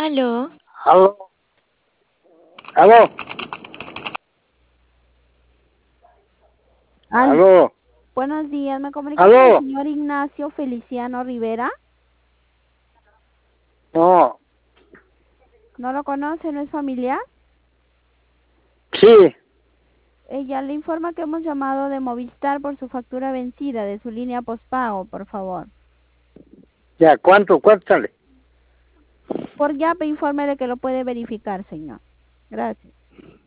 Aló. Aló. Aló. Aló. Buenos días, me comunico con el Aló. señor Ignacio Feliciano Rivera. No. ¿No lo conoce? ¿No es familiar? Sí. Ella le informa que hemos llamado de Movistar por su factura vencida de su línea postpago, por favor. Ya, ¿cuánto sale? Por Yape, informe de que lo puede verificar, señor. Gracias.